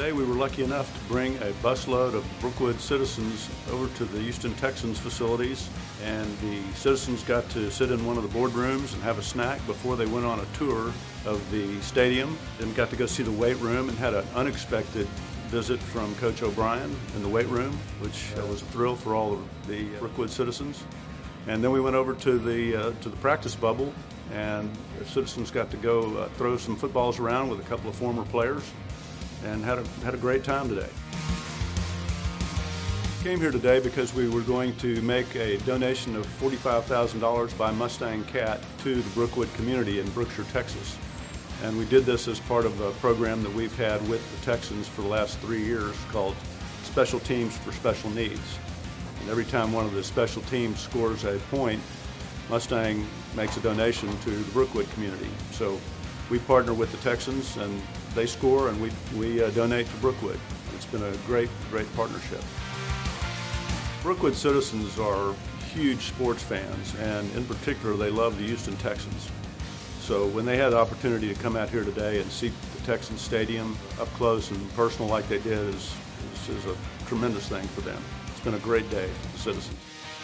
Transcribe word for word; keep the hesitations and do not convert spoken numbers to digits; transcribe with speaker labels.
Speaker 1: Today we were lucky enough to bring a busload of Brookwood citizens over to the Houston Texans facilities, and the citizens got to sit in one of the boardrooms and have a snack before they went on a tour of the stadium. Then got to go see the weight room and had an unexpected visit from Coach O'Brien in the weight room, which uh, was a thrill for all of the Brookwood citizens. And then we went over to the uh, to the practice bubble, and the citizens got to go uh, throw some footballs around with a couple of former players, and had a had a great time today. Came here today because we were going to make a donation of forty-five thousand dollars by Mustang Cat to the Brookwood community in Brookshire, Texas. And we did this as part of a program that we've had with the Texans for the last three years called Special Teams for Special Needs. And every time one of the special teams scores a point, Mustang makes a donation to the Brookwood community. So we partner with the Texans, and they score, and we, we uh, donate to Brookwood. It's been a great, great partnership. Brookwood citizens are huge sports fans, and in particular, they love the Houston Texans. So when they had the opportunity to come out here today and see the Texans Stadium up close and personal like they did is, is, is a tremendous thing for them. It's been a great day for the citizens.